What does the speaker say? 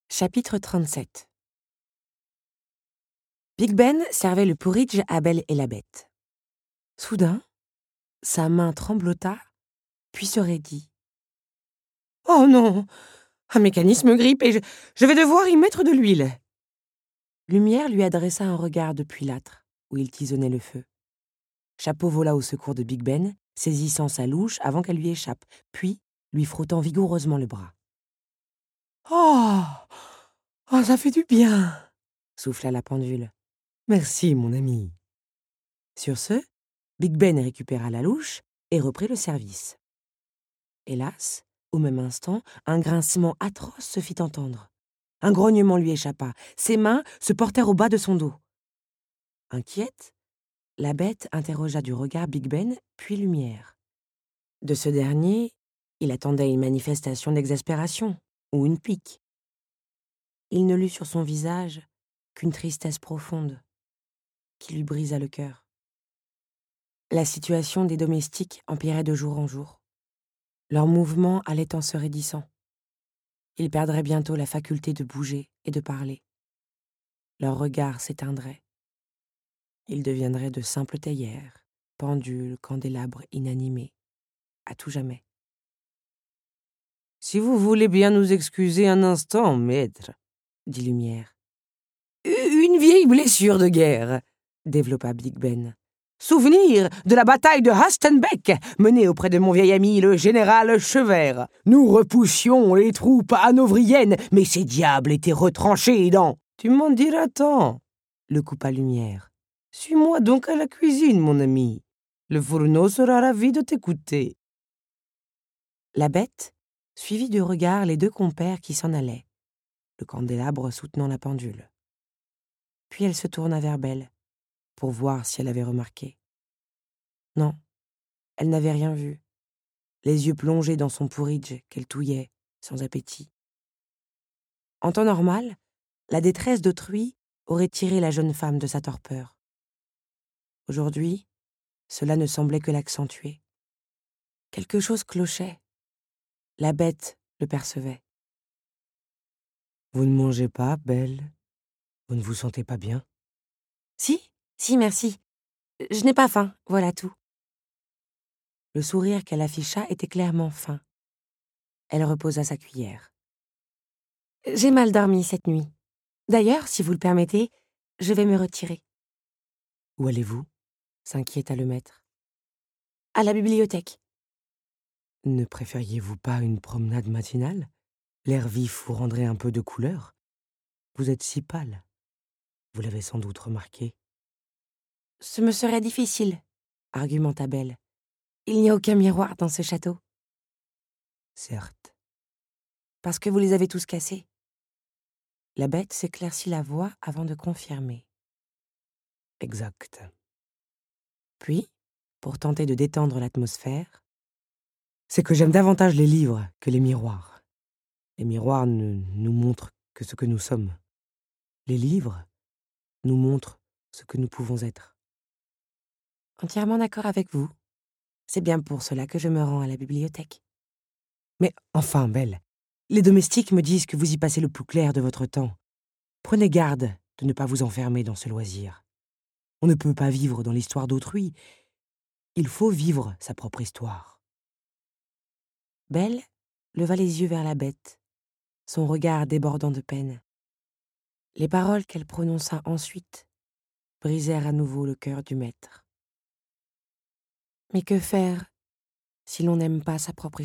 Chapitre 37. Big Ben servait le porridge à Belle et la Bête. Soudain, sa main tremblota, puis se raidit. « Oh non! Un mécanisme grippe et je vais devoir y mettre de l'huile !» Lumière lui adressa un regard depuis l'âtre, où il tisonnait le feu. Chapeau vola au secours de Big Ben, saisissant sa louche avant qu'elle lui échappe, puis lui frottant vigoureusement le bras. « Oh, ça fait du bien !» souffla la pendule. « Merci, mon ami. » Sur ce, Big Ben récupéra la louche et reprit le service. Hélas, au même instant, un grincement atroce se fit entendre. Un grognement lui échappa. Ses mains se portèrent au bas de son dos. Inquiète, la Bête interrogea du regard Big Ben, puis Lumière. De ce dernier, il attendait une manifestation d'exaspération ou une pique. Il ne lut sur son visage qu'une tristesse profonde qui lui brisa le cœur. La situation des domestiques empirait de jour en jour. Leurs mouvements allaient en se raidissant. Ils perdraient bientôt la faculté de bouger et de parler. Leurs regards s'éteindraient. Ils deviendraient de simples théières, pendules, candélabres inanimés, à tout jamais. « Si vous voulez bien nous excuser un instant, maître, » dit Lumière. « Une vieille blessure de guerre, » développa Big Ben. « Souvenir de la bataille de Hastenbeck, menée auprès de mon vieil ami le général Chevert. Nous repoussions les troupes hanovriennes, mais ces diables étaient retranchés dans... »« Tu m'en diras tant, » le coupa Lumière. « Suis-moi donc à la cuisine, mon ami. Le fourneau sera ravi de t'écouter. » La Bête suivit du regard les deux compères qui s'en allaient, le candélabre soutenant la pendule. Puis elle se tourna vers Belle, pour voir si elle avait remarqué. Non, elle n'avait rien vu, les yeux plongés dans son porridge qu'elle touillait, sans appétit. En temps normal, la détresse d'autrui aurait tiré la jeune femme de sa torpeur. Aujourd'hui, cela ne semblait que l'accentuer. Quelque chose clochait. La Bête le percevait. « Vous ne mangez pas, Belle ? Vous ne vous sentez pas bien ?»« Si, merci. Je n'ai pas faim, voilà tout. » Le sourire qu'elle afficha était clairement fin. Elle reposa sa cuillère. « J'ai mal dormi cette nuit. D'ailleurs, si vous le permettez, je vais me retirer. »« Où allez-vous » s'inquiéta le maître. « À la bibliothèque. »« Ne préfériez-vous pas une promenade matinale ? L'air vif vous rendrait un peu de couleur. Vous êtes si pâle. Vous l'avez sans doute remarqué. »« Ce me serait difficile, » argumenta Belle. « Il n'y a aucun miroir dans ce château. »« Certes. »« Parce que vous les avez tous cassés. » La Bête s'éclaircit la voix avant de confirmer. « Exact. » Puis, pour tenter de détendre l'atmosphère, « C'est que j'aime davantage les livres que les miroirs. Les miroirs ne nous montrent que ce que nous sommes. Les livres nous montrent ce que nous pouvons être. » Entièrement d'accord avec vous. C'est bien pour cela que je me rends à la bibliothèque. Mais enfin, Belle, les domestiques me disent que vous y passez le plus clair de votre temps. Prenez garde de ne pas vous enfermer dans ce loisir. On ne peut pas vivre dans l'histoire d'autrui. Il faut vivre sa propre histoire. Belle leva les yeux vers la Bête, son regard débordant de peine. Les paroles qu'elle prononça ensuite brisèrent à nouveau le cœur du maître. Mais que faire si l'on n'aime pas sa propre histoire ?